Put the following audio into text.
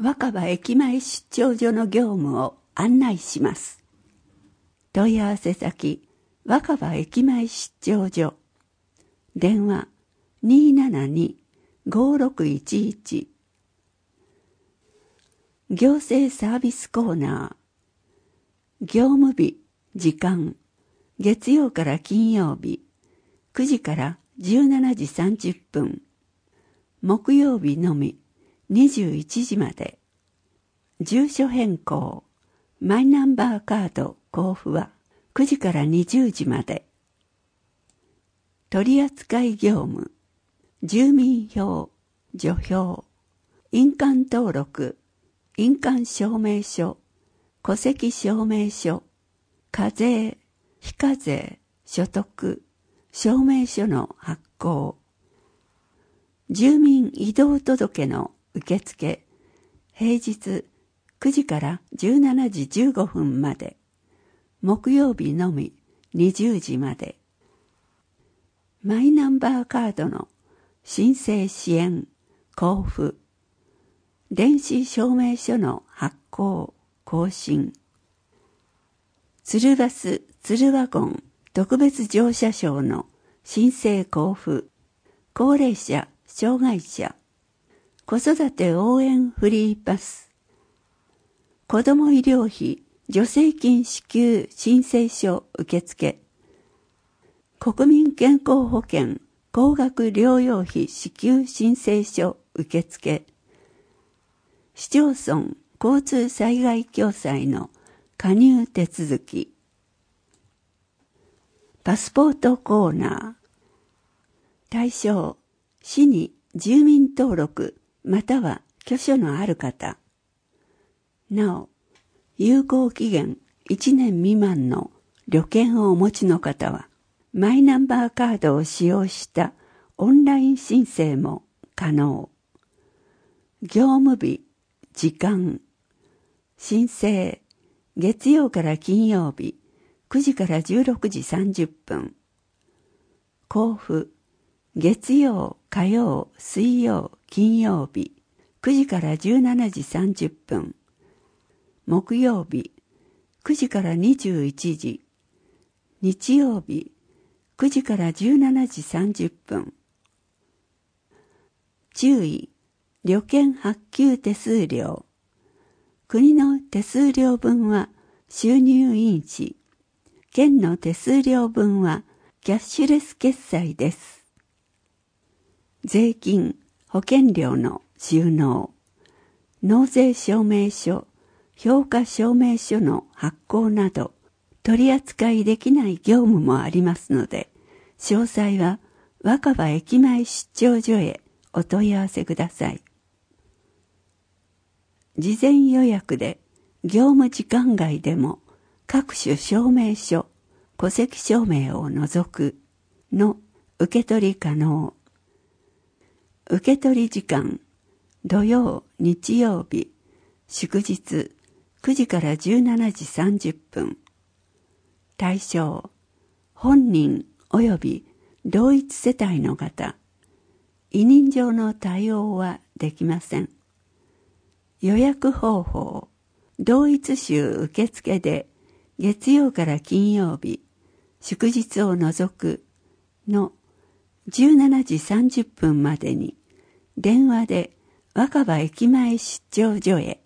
若葉駅前出張所の業務を案内します。問い合わせ先、若葉駅前出張所。電話 272-5611。行政サービスコーナー。業務日、時間。月曜から金曜日、9時から17時30分。木曜日のみ、21時まで。住所変更。マイナンバーカード交付は9時から20時まで。取扱業務。住民票、除票、印鑑登録、印鑑証明書、戸籍証明書、課税、非課税、所得、証明書の発行。住民移動届の受付、平日9時から17時15分まで、木曜日のみ20時まで。マイナンバーカードの申請支援、交付、電子証明書の発行、更新。鶴バス、鶴ワゴン、特別乗車証の申請交付、高齢者、障害者、子育て応援フリーパス、子ども医療費助成金支給申請書受付、国民健康保険高額療養費支給申請書受付、市町村交通災害共済の加入手続き、パスポートコーナー。対象、市に住民登録または居所のある方。なお、有効期限1年未満の旅券をお持ちの方は、マイナンバーカードを使用したオンライン申請も可能。業務日、時間。申請、月曜から金曜日、9時から16時30分。交付、月曜、火曜、水曜、金曜日、9時から17時30分。木曜日、9時から21時。日曜日、9時から17時30分。注意、旅券発給手数料。国の手数料分は収入印紙。県の手数料分はキャッシュレス決済です。税金、保険料の収納。納税証明書、評価証明書の発行など、取り扱いできない業務もありますので、詳細は若葉駅前出張所へお問い合わせください。事前予約で業務時間外でも各種証明書、戸籍証明を除くの受け取り可能。受け取り時間、土曜、日曜日、祝日、9時から17時30分。対象、本人及び同一世帯の方。委任状の対応はできません。予約方法、同一種受付で月曜から金曜日、祝日を除くの17時30分までに電話で若葉駅前出張所へ